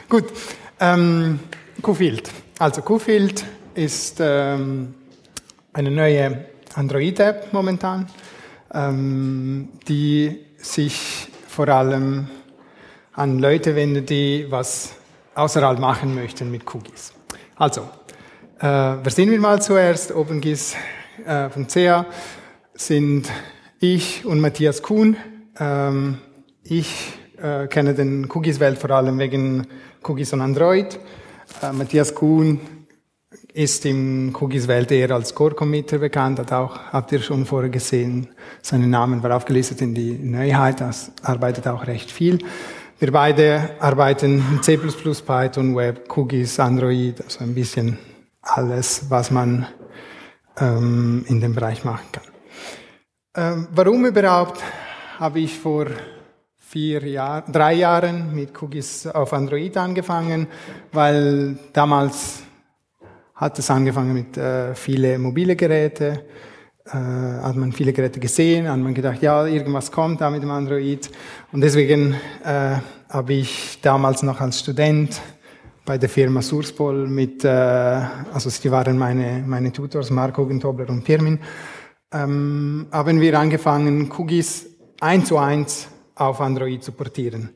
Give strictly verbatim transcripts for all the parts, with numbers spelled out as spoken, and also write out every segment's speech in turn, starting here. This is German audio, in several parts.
Gut, ähm, Qfield. Also Qfield ist ähm, eine neue Android-App momentan, ähm, die sich vor allem an Leute wendet, die was außerhalb machen möchten mit Cookies. Also, äh, wer sind wir mal zuerst? OpenGIS punkt c h sind ich und Matthias Kuhn. Ähm, ich äh, kenne den Cookies-Welt vor allem wegen Cookies und Android. Äh, Matthias Kuhn ist im Cookies-Welt eher als Core-Committer bekannt, hat auch, habt ihr schon vorher gesehen, seinen Namen war aufgelistet in die Neuheit, das arbeitet auch recht viel. Wir beide arbeiten mit C plus plus, Python, Web, Cookies, Android, also ein bisschen alles, was man ähm, in dem Bereich machen kann. Ähm, warum überhaupt habe ich vor vier Jahren, drei Jahren mit Cookies auf Android angefangen? Weil damals hat es angefangen mit äh, viele mobile Geräte, äh, hat man viele Geräte gesehen, hat man gedacht, ja, irgendwas kommt da mit dem Android. Und deswegen äh, habe ich damals noch als Student bei der Firma Surspol mit, äh, also die waren meine, meine Tutors, Mark Hogentobler und Pirmin, ähm, haben wir angefangen, Cookies eins zu eins auf Android zu portieren.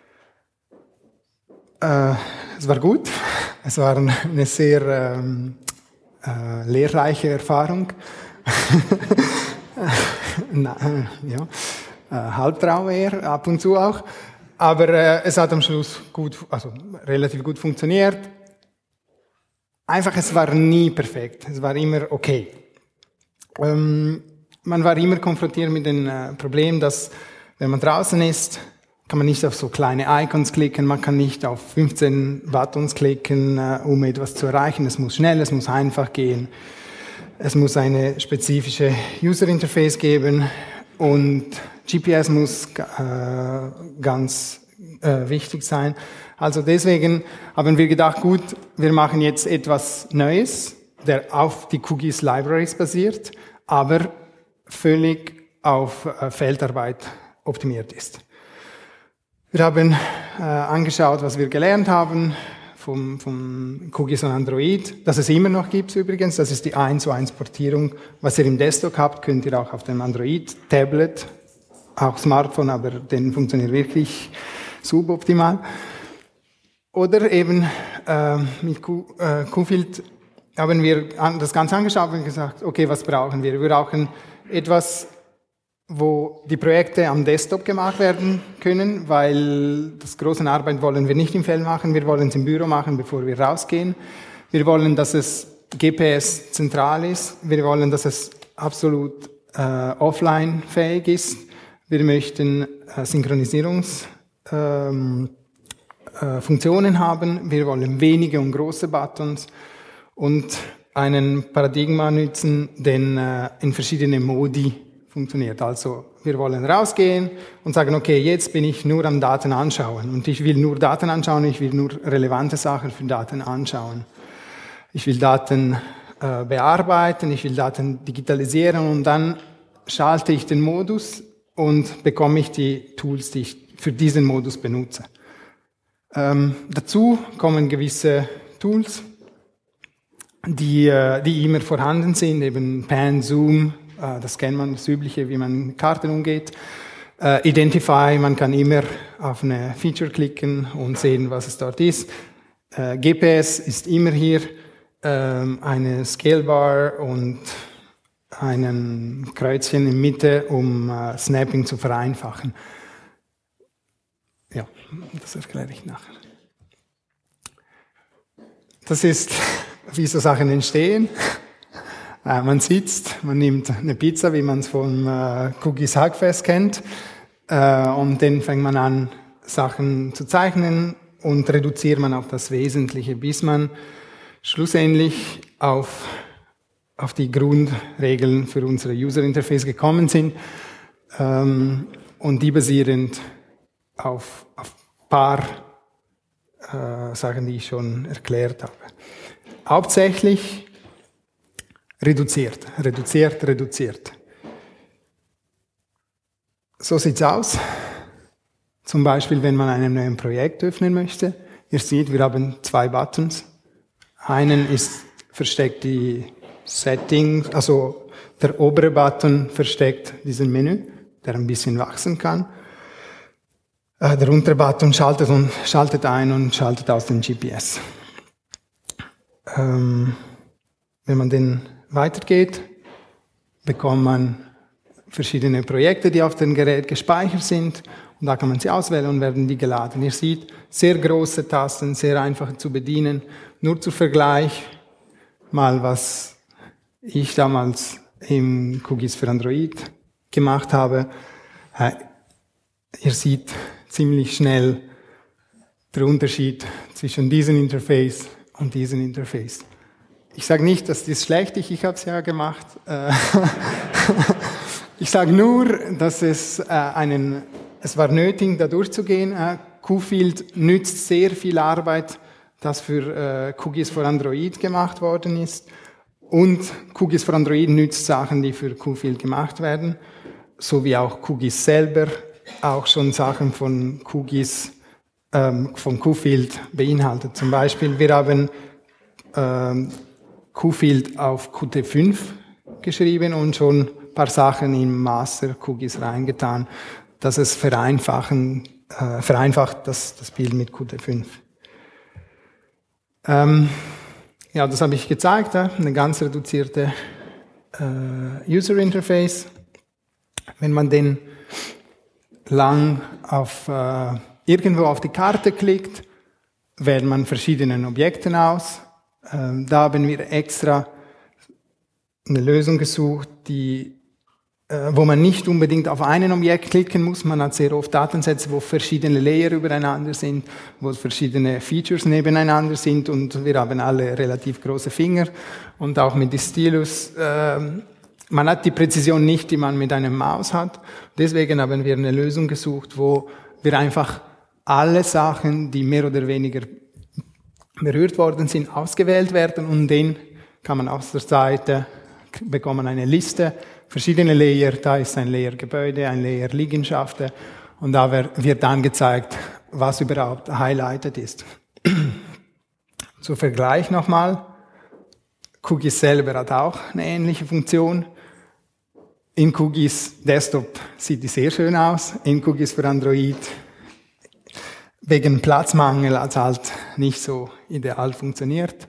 Äh, es war gut, es war eine sehr ähm, äh, lehrreiche Erfahrung. Na, ja, äh, Halbtraum eher, ab und zu auch. Aber äh, es hat am Schluss gut, also relativ gut funktioniert. Einfach, es war nie perfekt, es war immer okay. Ähm, man war immer konfrontiert mit dem äh, Problem, dass wenn man draußen ist, kann man nicht auf so kleine Icons klicken, man kann nicht auf fünfzehn Buttons klicken, äh, um etwas zu erreichen. Es muss schnell, es muss einfach gehen. Es muss eine spezifische User Interface geben und G P S muss äh, ganz äh, wichtig sein. Also deswegen haben wir gedacht, gut, wir machen jetzt etwas Neues, der auf die Cookies Libraries basiert, aber völlig auf äh, Feldarbeit optimiert ist. Wir haben äh, angeschaut, was wir gelernt haben vom, vom Cookies und Android, dass es immer noch gibt übrigens. Das ist die eins zu eins Portierung. Was ihr im Desktop habt, könnt ihr auch auf dem Android-Tablet, auch Smartphone, aber den funktioniert wirklich suboptimal. Oder eben äh, mit Q, äh, Qfield haben wir an, das Ganze angeschaut und gesagt, okay, was brauchen wir? Wir brauchen etwas, wo die Projekte am Desktop gemacht werden können, weil das große Arbeit wollen wir nicht im Feld machen, wir wollen es im Büro machen, bevor wir rausgehen. Wir wollen, dass es G P S zentral ist, wir wollen, dass es absolut äh, offline fähig ist, wir möchten äh, Synchronisierungsfunktionen ähm, äh, haben, wir wollen wenige und große Buttons und einen Paradigma nutzen, den äh, in verschiedenen Modi funktioniert. Also wir wollen rausgehen und sagen, okay, jetzt bin ich nur am Daten anschauen und ich will nur Daten anschauen, ich will nur relevante Sachen für Daten anschauen. Ich will Daten äh, bearbeiten, ich will Daten digitalisieren und dann schalte ich den Modus und bekomme ich die Tools, die ich für diesen Modus benutze. Ähm, dazu kommen gewisse Tools, die, äh, die immer vorhanden sind, eben Pan, Zoom, das kennt man, das Übliche, wie man mit Karten umgeht. Uh, Identify, man kann immer auf eine Feature klicken und sehen, was es dort ist. Uh, G P S ist immer hier, uh, eine Scalebar und ein Kreuzchen in der Mitte, um uh, Snapping zu vereinfachen. Ja, das erkläre ich nachher. Das ist, wie so Sachen entstehen. Man sitzt, man nimmt eine Pizza, wie man es vom äh, Cookies Hackfest kennt, äh, und dann fängt man an, Sachen zu zeichnen und reduziert man auf das Wesentliche, bis man schlussendlich auf, auf die Grundregeln für unsere User Interface gekommen sind, ähm, und die basierend auf ein paar äh, Sachen, die ich schon erklärt habe. Hauptsächlich Reduziert, reduziert, reduziert. So sieht's aus. Zum Beispiel, wenn man ein neues Projekt öffnen möchte. Ihr seht, wir haben zwei Buttons. Einen ist versteckt die Settings, also der obere Button versteckt diesen Menü, der ein bisschen wachsen kann. Äh, der untere Button schaltet, und, schaltet ein und schaltet aus dem G P S. Ähm, wenn man den weitergeht, bekommt man verschiedene Projekte, die auf dem Gerät gespeichert sind. Und da kann man sie auswählen und werden die geladen. Ihr seht, sehr große Tasten, sehr einfach zu bedienen. Nur zum Vergleich mal, was ich damals im QGIS für Android gemacht habe. Äh, ihr seht ziemlich schnell den Unterschied zwischen diesem Interface und diesem Interface. Ich sage nicht, dass das schlecht ist, ich habe es ja gemacht. Ich sage nur, dass es äh, einen, es war nötig, da durchzugehen. Äh, QField nützt sehr viel Arbeit, das für äh, QGIS für Android gemacht worden ist. Und QGIS für Android nützt Sachen, die für QField gemacht werden, so wie auch QGIS selber auch schon Sachen von QGIS, ähm, von QField beinhaltet. Zum Beispiel, wir haben ähm, QField auf Qt fünf geschrieben und schon ein paar Sachen im Master QGIS reingetan, dass es vereinfachen, äh, vereinfacht das, das Bild mit Qt fünf. Ähm, ja, das habe ich gezeigt, ja, eine ganz reduzierte äh, User Interface. Wenn man den lang auf, äh, irgendwo auf die Karte klickt, wählt man verschiedene Objekte aus. Ähm, da haben wir extra eine Lösung gesucht, die, äh, wo man nicht unbedingt auf einen Objekt klicken muss. Man hat sehr oft Datensätze, wo verschiedene Layer übereinander sind, wo verschiedene Features nebeneinander sind und wir haben alle relativ große Finger und auch mit dem Stylus. Äh, man hat die Präzision nicht, die man mit einem Maus hat. Deswegen haben wir eine Lösung gesucht, wo wir einfach alle Sachen, die mehr oder weniger berührt worden sind, ausgewählt werden und den kann man auf der Seite bekommen eine Liste, verschiedene Layer, da ist ein Layer Gebäude, ein Layer Liegenschaften und da wird dann gezeigt, was überhaupt highlighted ist. Zum Vergleich nochmal, QGIS selber hat auch eine ähnliche Funktion. In QGIS Desktop sieht die sehr schön aus, in QGIS für Android wegen Platzmangel hat es halt nicht so ideal funktioniert.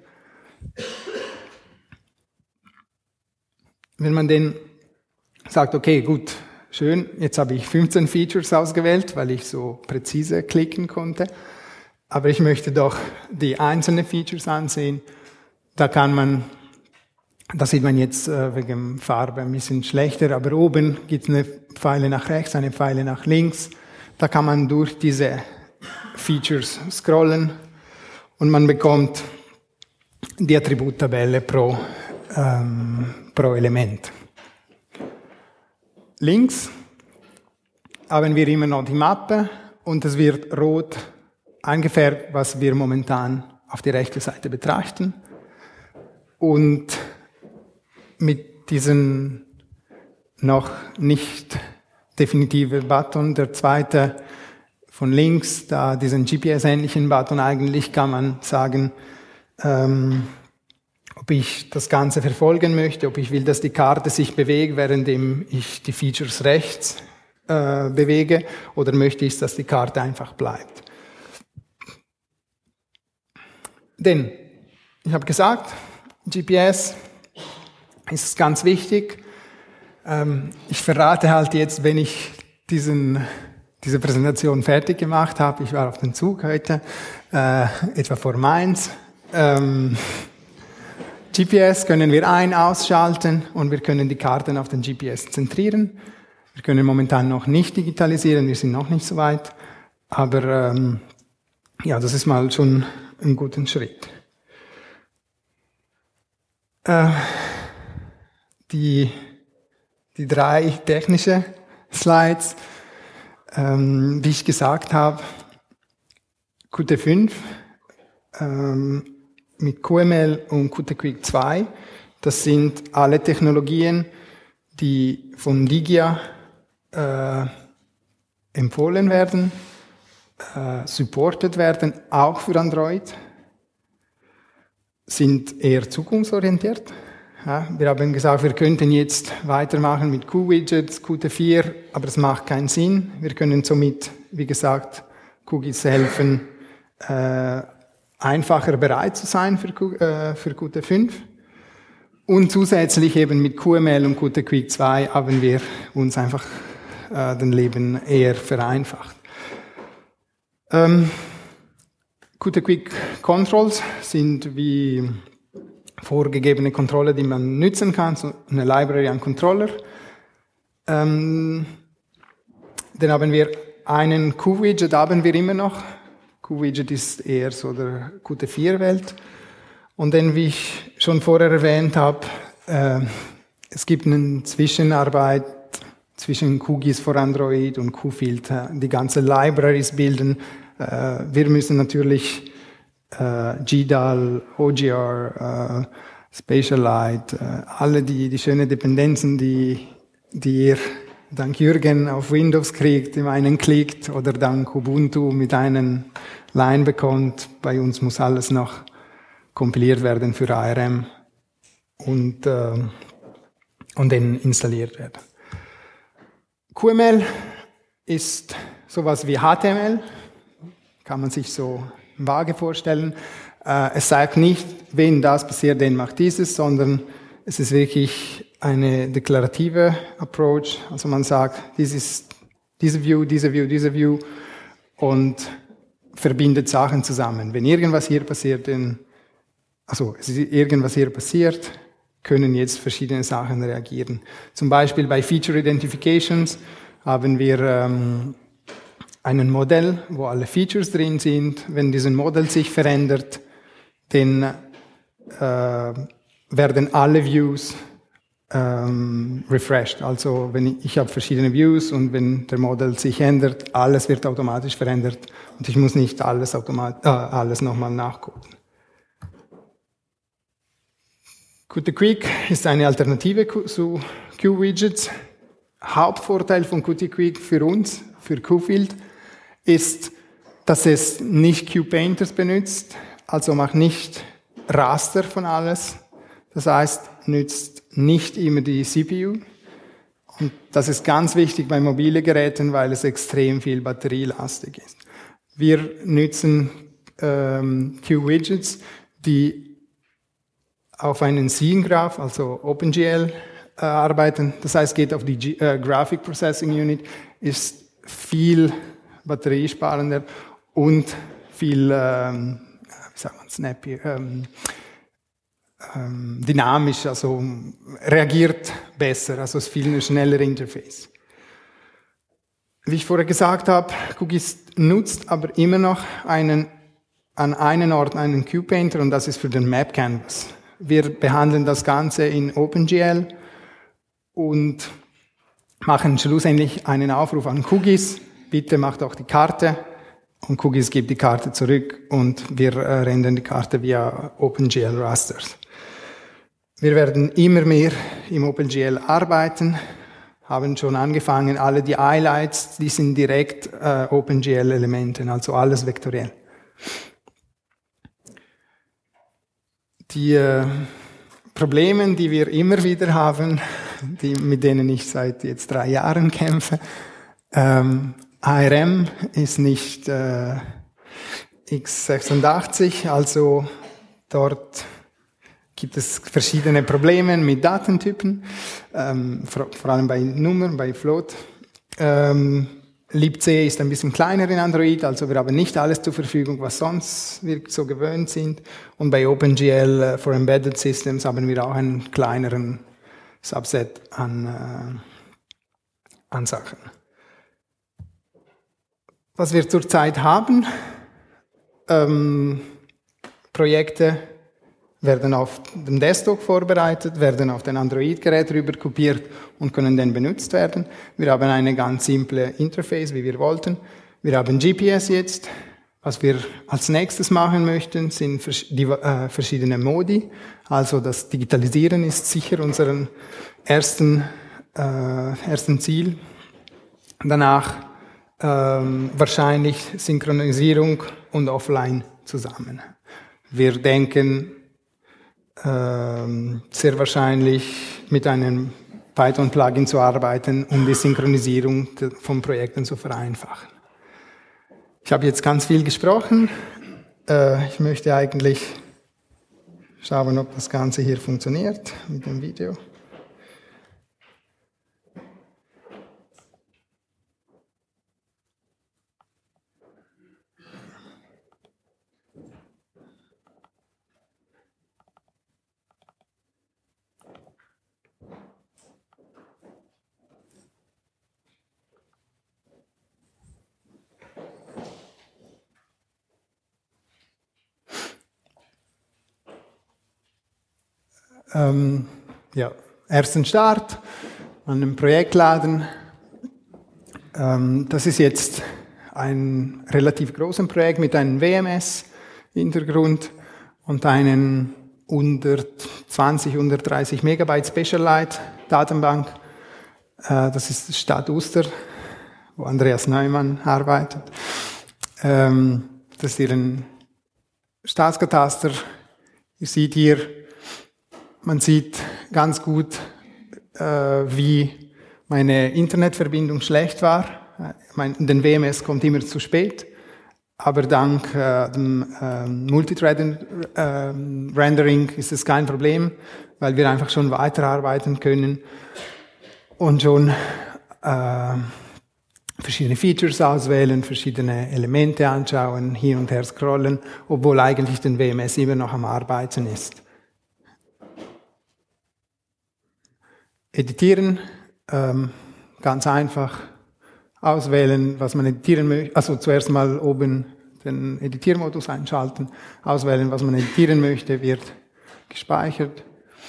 Wenn man den sagt, okay, gut, schön, jetzt habe ich fünfzehn Features ausgewählt, weil ich so präzise klicken konnte, aber ich möchte doch die einzelnen Features ansehen, da kann man, das sieht man jetzt äh, wegen Farbe ein bisschen schlechter, aber oben gibt es eine Pfeile nach rechts, eine Pfeile nach links, da kann man durch diese Features scrollen und man bekommt die Attributtabelle pro, ähm, pro Element. Links haben wir immer noch die Mappe und es wird rot eingefärbt, was wir momentan auf die rechte Seite betrachten. Und mit diesem noch nicht definitiven Button, der zweite von links, da diesen G P S-ähnlichen Button, eigentlich kann man sagen, ähm, ob ich das Ganze verfolgen möchte, ob ich will, dass die Karte sich bewegt, während ich die Features rechts äh, bewege, oder möchte ich, dass die Karte einfach bleibt. Denn, ich habe gesagt, G P S ist ganz wichtig. Ähm, ich verrate halt jetzt, wenn ich diesen diese Präsentation fertig gemacht habe. Ich war auf dem Zug heute, äh, etwa vor Mainz. Ähm, G P S können wir ein-, ausschalten und wir können die Karten auf den G P S zentrieren. Wir können momentan noch nicht digitalisieren, wir sind noch nicht so weit. Aber ähm, ja, das ist mal schon ein guter Schritt. Äh, die, die drei technische Slides. Ähm, wie ich gesagt habe, Qt fünf ähm, mit Q M L und Qt-Quick zwei, das sind alle Technologien, die von Digia äh, empfohlen werden. äh, supported werden, auch für Android, sind eher zukunftsorientiert. Ja, wir haben gesagt, wir könnten jetzt weitermachen mit Q-Widgets, Qt vier, aber es macht keinen Sinn. Wir können somit, wie gesagt, Cookies helfen, äh, einfacher bereit zu sein für, äh, für Qt fünf. Und zusätzlich eben mit Q M L und Qt Quick zwei haben wir uns einfach äh, den Leben eher vereinfacht. Ähm, Qt Quick Controls sind wie vorgegebene Kontrolle, die man nutzen kann, so eine Library an Controller. Ähm, dann haben wir einen Q-Widget, haben wir immer noch. Q-Widget ist eher so der Qt vier Welt. Und dann, wie ich schon vorher erwähnt habe, äh, es gibt eine Zwischenarbeit zwischen QGIS for Android und Qfilter, die ganze Libraries bilden. Äh, wir müssen natürlich äh, G D A L, O G R, äh, Spatialite, äh, alle die, die schönen Dependenzen, die, die ihr dank Jürgen auf Windows kriegt, in einen klickt, oder dank Ubuntu mit einem Line bekommt. Bei uns muss alles noch kompiliert werden für A R M und, äh, und dann installiert werden. Q M L ist sowas wie H T M L, kann man sich so vage vorstellen. Äh, es sagt nicht, wenn das passiert, dann macht dieses, sondern es ist wirklich eine deklarative Approach. Also man sagt, dies ist diese View, diese View, diese View und verbindet Sachen zusammen. Wenn irgendwas hier passiert, dann, also es ist irgendwas hier passiert, können jetzt verschiedene Sachen reagieren. Zum Beispiel bei Feature Identifications haben wir ähm, ein Modell, wo alle Features drin sind. Wenn dieses Modell sich verändert, dann äh, werden alle Views ähm, refreshed. Also wenn ich, ich habe verschiedene Views und wenn der Modell sich ändert, alles wird automatisch verändert und ich muss nicht alles, automat- äh, alles nochmal nachgucken. Qt Quick ist eine Alternative zu Q-Widgets. Hauptvorteil von Qt Quick für uns, für Qfield, ist, dass es nicht Q-Painters benutzt, also macht nicht Raster von alles. Das heißt, nützt nicht immer die C P U. Und das ist ganz wichtig bei mobilen Geräten, weil es extrem viel batterielastig ist. Wir nutzen ähm, Q-Widgets, die auf einen Scene-Graph, also OpenGL, äh, arbeiten. Das heißt, geht auf die G äh, Graphic Processing Unit, ist viel batteriesparender und viel, ähm, wie sagt man, snappy, ähm, ähm, dynamisch, also reagiert besser, also es ist viel ein schneller Interface. Wie ich vorher gesagt habe, QGIS nutzt aber immer noch einen, an einem Ort einen Q-Painter und das ist für den Map Canvas. Wir behandeln das Ganze in OpenGL und machen schlussendlich einen Aufruf an QGIS. Bitte macht auch die Karte. Und QGIS gibt die Karte zurück und wir äh, rendern die Karte via OpenGL Rasters. Wir werden immer mehr im OpenGL arbeiten, haben schon angefangen, alle die Highlights, die sind direkt äh, OpenGL-Elemente, also alles vektoriell. Die äh, Probleme, die wir immer wieder haben, die, mit denen ich seit jetzt drei Jahren kämpfe, ähm, A R M ist nicht äh, x sechsundachtzig, also dort gibt es verschiedene Probleme mit Datentypen, ähm, vor, vor allem bei Nummern, bei Float. Ähm, libc ist ein bisschen kleiner in Android, also wir haben nicht alles zur Verfügung, was sonst wir so gewöhnt sind. Und bei OpenGL uh, for Embedded Systems haben wir auch einen kleineren Subset an, äh, an Sachen. Was wir zurzeit haben, ähm, Projekte werden auf dem Desktop vorbereitet, werden auf den Android-Gerät rüber kopiert und können dann benutzt werden. Wir haben eine ganz simple Interface, wie wir wollten. Wir haben G P S jetzt. Was wir als nächstes machen möchten, sind die, äh, verschiedene Modi. Also das Digitalisieren ist sicher unser ersten, äh, ersten Ziel. Danach ähm, wahrscheinlich Synchronisierung und Offline zusammen. Wir denken ähm, sehr wahrscheinlich mit einem Python-Plugin zu arbeiten, um die Synchronisierung von Projekten zu vereinfachen. Ich habe jetzt ganz viel gesprochen. Äh, ich möchte eigentlich schauen, ob das Ganze hier funktioniert mit dem Video. Ähm, ja, ersten Start an einem Projekt laden. Ähm, das ist jetzt ein relativ großes Projekt mit einem W M S-Hintergrund und einen hundertzwanzig, hundertdreißig Megabyte Specialized-Datenbank. Äh, das ist die Stadt Uster, wo Andreas Neumann arbeitet. Ähm, das ist hier ein Staatskataster. Ihr seht hier, man sieht ganz gut, äh, wie meine Internetverbindung schlecht war. Mein, den W M S kommt immer zu spät, aber dank äh, dem äh, Multithread-Rendering äh, ist es kein Problem, weil wir einfach schon weiterarbeiten können und schon äh, verschiedene Features auswählen, verschiedene Elemente anschauen, hin und her scrollen, obwohl eigentlich den W M S immer noch am Arbeiten ist. Editieren, ähm, ganz einfach auswählen, was man editieren möchte. Also zuerst mal oben den Editiermodus einschalten, auswählen, was man editieren möchte, wird gespeichert.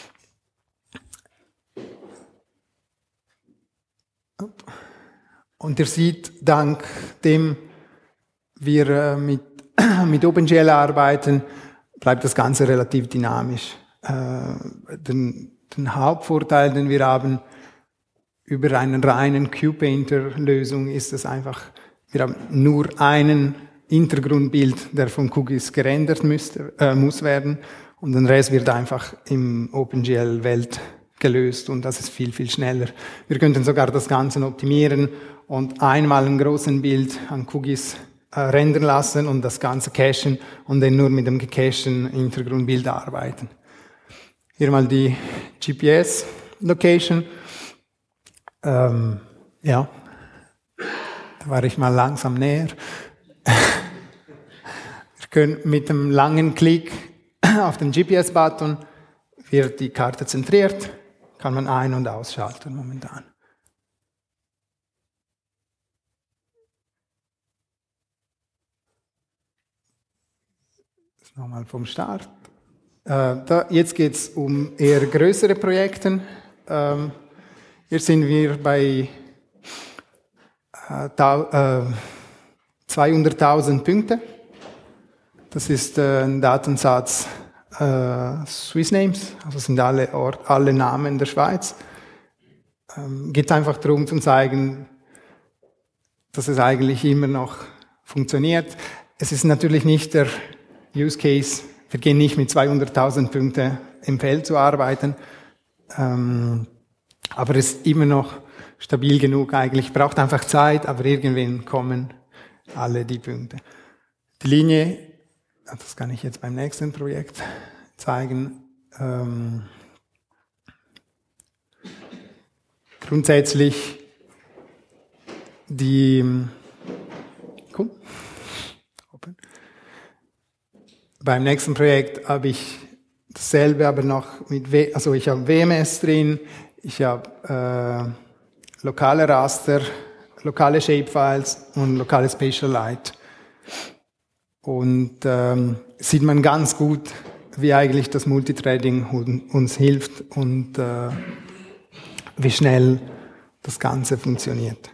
Und ihr seht, dank dem wir äh, mit, mit OpenGL arbeiten, bleibt das Ganze relativ dynamisch. Äh, den, Den Hauptvorteil, den wir haben über einen reinen QPainter-Lösung, ist es einfach, wir haben nur einen Hintergrundbild, der von Cookies gerendert müsste, äh, muss werden, und den Rest wird einfach im OpenGL-Welt gelöst, und das ist viel, viel schneller. Wir könnten sogar das Ganze optimieren und einmal ein großes Bild an Cookies äh, rendern lassen und das Ganze cachen und dann nur mit dem gecachten Hintergrundbild arbeiten. Hier mal die G P S-Location. Ähm, ja, da war ich mal langsam näher. Wir können mit einem langen Klick auf den G P S-Button wird die Karte zentriert, kann man ein- und ausschalten momentan. Das nochmal vom Start. Äh, da, jetzt geht es um eher größere Projekte. Ähm, hier sind wir bei äh, äh, zweihunderttausend Punkte. Das ist äh, ein Datensatz äh, Swissnames, also sind alle, Ort, alle Namen der Schweiz. Ähm, geht einfach darum zu zeigen, dass es eigentlich immer noch funktioniert. Es ist natürlich nicht der Use Case. Wir gehen nicht mit zweihunderttausend Punkten im Feld zu arbeiten, ähm, aber es ist immer noch stabil genug eigentlich. Braucht einfach Zeit, aber irgendwann kommen alle die Punkte. Die Linie, das kann ich jetzt beim nächsten Projekt zeigen. Ähm, grundsätzlich die cool. Beim nächsten Projekt habe ich dasselbe, aber noch mit, w also ich habe W M S drin, ich habe äh, lokale Raster, lokale Shapefiles und lokale Spatial Light. Und ähm, sieht man ganz gut, wie eigentlich das Multithreading uns hilft und äh, wie schnell das Ganze funktioniert.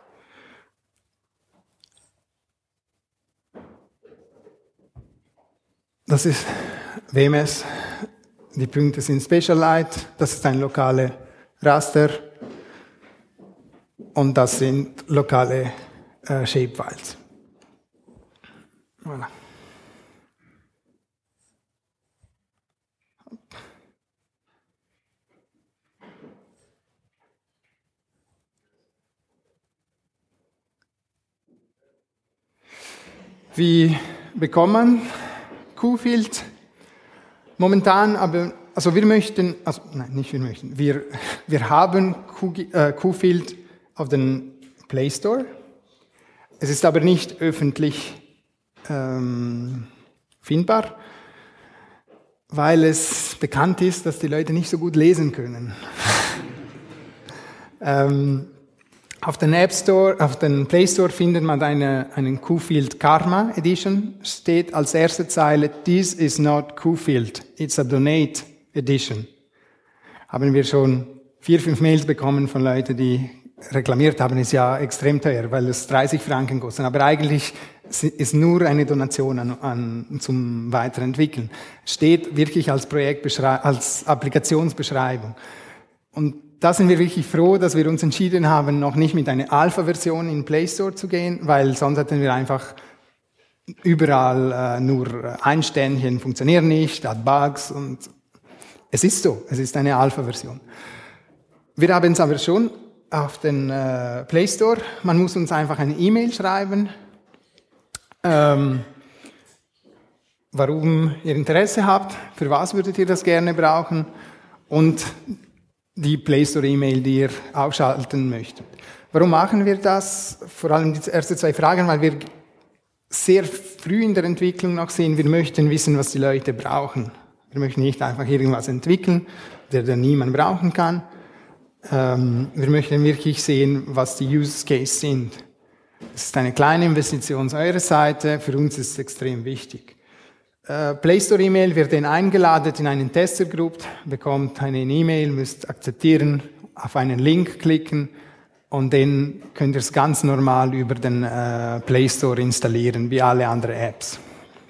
Das ist W M S, die Punkte sind Spatial Light, das ist ein lokale Raster und das sind lokale äh, Shapefiles. Voilà. Wie bekommt man Qfield? Momentan, aber, also wir möchten, also nein, nicht wir möchten, wir, wir haben Qfield auf den Play Store. Es ist aber nicht öffentlich ähm, findbar, weil es bekannt ist, dass die Leute nicht so gut lesen können. ähm, Auf den App Store, auf den Play Store findet man eine, einen Qfield Karma Edition, steht als erste Zeile, "This is not Qfield, it's a Donate Edition." Haben wir schon vier, fünf Mails bekommen von Leuten, die reklamiert haben, ist ja extrem teuer, weil es dreißig Franken kostet. Aber eigentlich ist nur eine Donation an, an, zum Weiterentwickeln. Steht wirklich als Projektbeschreibung, als Applikationsbeschreibung. Und da sind wir wirklich froh, dass wir uns entschieden haben, noch nicht mit einer Alpha-Version in den Play Store zu gehen, weil sonst hätten wir einfach überall äh, nur ein Sternchen, funktioniert nicht, hat Bugs und es ist so, es ist eine Alpha-Version. Wir haben es aber schon auf den äh, Play Store. Man muss uns einfach eine E-Mail schreiben, ähm, warum ihr Interesse habt, für was würdet ihr das gerne brauchen und die Play Store E-Mail, die ihr ausschalten möchtet. Warum machen wir das? Vor allem die ersten zwei Fragen, weil wir sehr früh in der Entwicklung noch sehen, wir möchten wissen, was die Leute brauchen. Wir möchten nicht einfach irgendwas entwickeln, der dann niemand brauchen kann. Ähm, wir möchten wirklich sehen, was die Use Case sind. Es ist eine kleine Investition auf eurer Seite, für uns ist es extrem wichtig. Play Store E-Mail wird dann eingeladen in einen Tester-Group, bekommt eine E-Mail, müsst akzeptieren, auf einen Link klicken und dann könnt ihr es ganz normal über den äh, Play Store installieren, wie alle anderen Apps.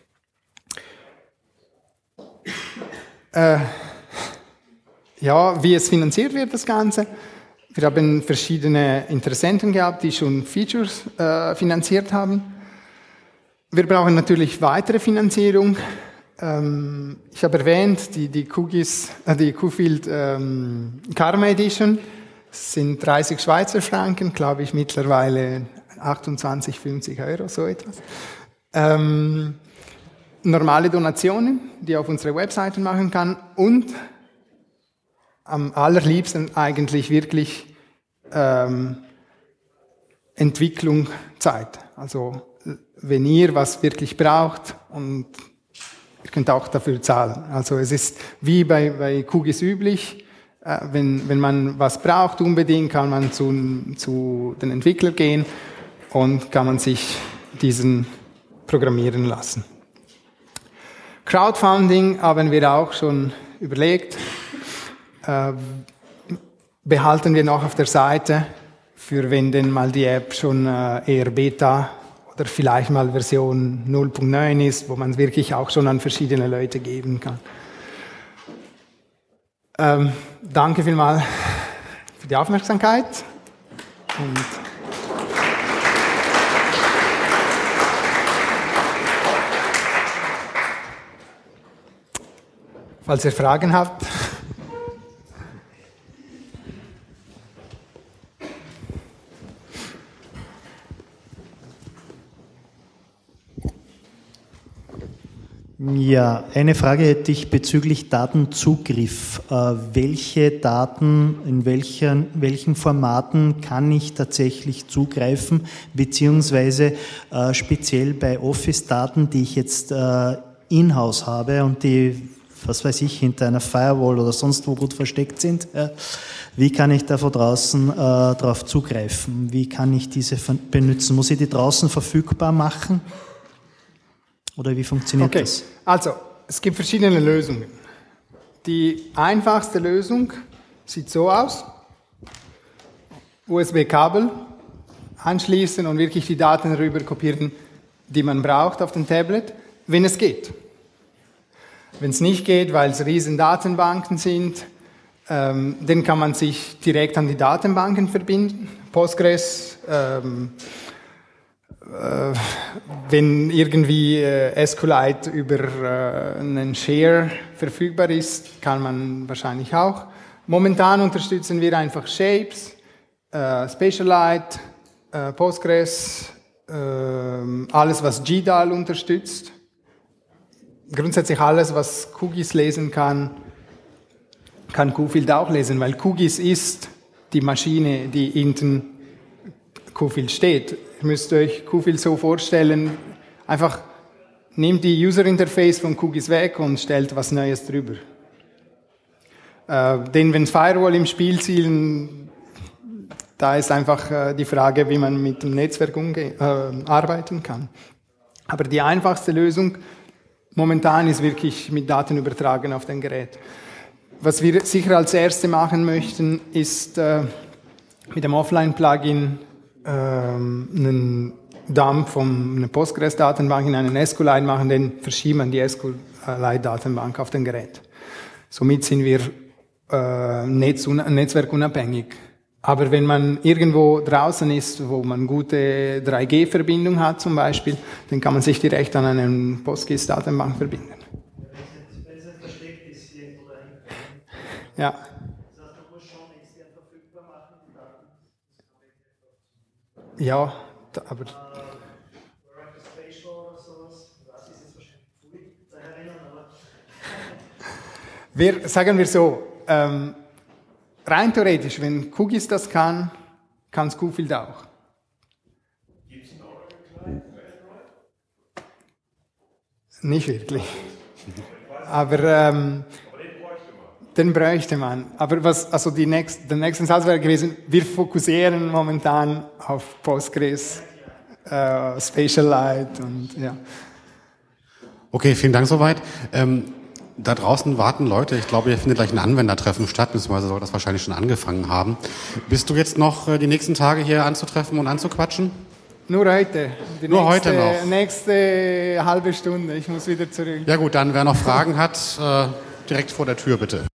Äh, ja, wie es finanziert wird, das Ganze. Wir haben verschiedene Interessenten gehabt, die schon Features äh, finanziert haben. Wir brauchen natürlich weitere Finanzierung. Ähm, ich habe erwähnt, die, die QGIS, äh, die Qfield ähm, Karma Edition sind dreißig Schweizer Franken, glaube ich mittlerweile achtundzwanzig, fünfzig Euro, so etwas. Ähm, normale Donationen, die auf unsere Webseite machen kann und am allerliebsten eigentlich wirklich ähm, Entwicklung Zeit. Also wenn ihr was wirklich braucht und ihr könnt auch dafür zahlen. Also es ist wie bei, bei QGIS üblich, äh, wenn, wenn man was braucht unbedingt, kann man zu, zu den Entwicklern gehen und kann man sich diesen programmieren lassen. Crowdfunding haben wir auch schon überlegt, äh, behalten wir noch auf der Seite, für wenn denn mal die App schon äh, eher Beta oder vielleicht mal Version null Punkt neun ist, wo man es wirklich auch schon an verschiedene Leute geben kann. Ähm, danke vielmals für die Aufmerksamkeit. Und falls ihr Fragen habt. Ja, eine Frage hätte ich bezüglich Datenzugriff. Äh, welche Daten, in welchen, welchen Formaten kann ich tatsächlich zugreifen, beziehungsweise äh, speziell bei Office-Daten, die ich jetzt äh, in-house habe und die, was weiß ich, hinter einer Firewall oder sonst wo gut versteckt sind, äh, wie kann ich da von draußen äh, darauf zugreifen? Wie kann ich diese benutzen? Muss ich die draußen verfügbar machen? Oder wie funktioniert okay. das? Also, es gibt verschiedene Lösungen. Die einfachste Lösung sieht so aus. U S B-Kabel anschließen und wirklich die Daten rüber kopieren, die man braucht auf dem Tablet, wenn es geht. Wenn es nicht geht, weil es riesen Datenbanken sind, ähm, dann kann man sich direkt an die Datenbanken verbinden. Postgres, ähm, äh, wenn irgendwie äh, SQLite über äh, einen Share verfügbar ist, kann man wahrscheinlich auch. Momentan unterstützen wir einfach Shapes, äh, Spatialite, äh, Postgres, äh, alles was G D A L unterstützt. Grundsätzlich alles, was QGIS lesen kann, kann QField auch lesen, weil QGIS ist die Maschine, die hinten QField steht. Ihr müsst euch QField so vorstellen, einfach nehmt die User Interface von QGIS weg und stellt was Neues drüber. Äh, denn wenn Firewall im Spiel zielen, da ist einfach äh, die Frage, wie man mit dem Netzwerk umge- äh, arbeiten kann. Aber die einfachste Lösung momentan ist wirklich mit Daten übertragen auf dein Gerät. Was wir sicher als Erste machen möchten, ist äh, mit dem Offline-Plugin äh, einen Dump von einer Postgres-Datenbank in einen SQLite machen, dann verschieben die SQLite-Datenbank auf dem Gerät. Somit sind wir äh, netz- netzwerkunabhängig. Aber wenn man irgendwo draußen ist, wo man gute drei G Verbindung hat zum Beispiel, dann kann man sich direkt an eine PostGIS-Datenbank verbinden. Wenn es nicht versteckt ist, irgendwo dahinter. Ja. Das heißt, du musst schon extern verfügbar machen, die Daten. Ja, da, aber... Spatial oder sowas, das ist jetzt wahrscheinlich Fluid da erinnern, aber... Wir, sagen wir so, ähm, rein theoretisch, wenn QGIS das kann, kann es QField auch. Gibt es noch einen kleinen Nicht wirklich. Aber ähm, den bräuchte man. Aber was, also die nächst, der nächste Satz wäre gewesen, wir fokussieren momentan auf Postgres, äh, Spatialite und ja. Okay, vielen Dank soweit. Ähm, da draußen warten Leute. Ich glaube, hier findet gleich ein Anwendertreffen statt, beziehungsweise soll das wahrscheinlich schon angefangen haben. Bist du jetzt noch äh, die nächsten Tage hier anzutreffen und anzuquatschen? Nur heute. Die Nur nächste, heute noch. Nächste halbe Stunde. Ich muss wieder zurück. Ja gut, dann wer noch Fragen hat, äh, direkt vor der Tür bitte.